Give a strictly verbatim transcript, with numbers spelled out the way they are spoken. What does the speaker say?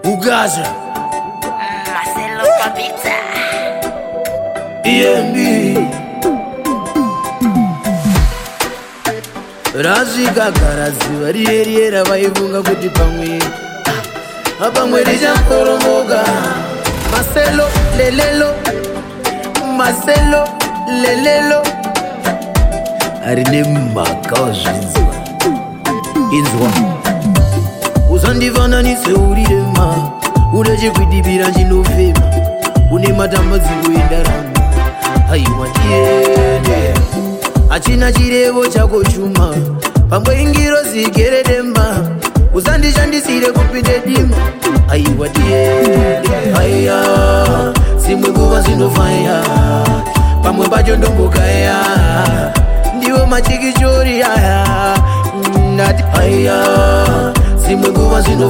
Ugaja Marcelo Pavita E M B Razvikagara riyeriyera vaivunga kuti pamwe pamwe richakoromoka. Marcelo lelelo Marcelo lelelo arine makazvinzwa inzwa uzandifananise urirema une chikwidibira chinofema une matambudziko endaramo haiwa tiende achina chirevo chako chuma pamwe ingiro zigere demba uzandishandisire kupinde dima haiwa tiende haya simwe kuva zinofaya pamwe pacho ndombokaya ndiwo machikichori aya ndati haya simwe kuva zino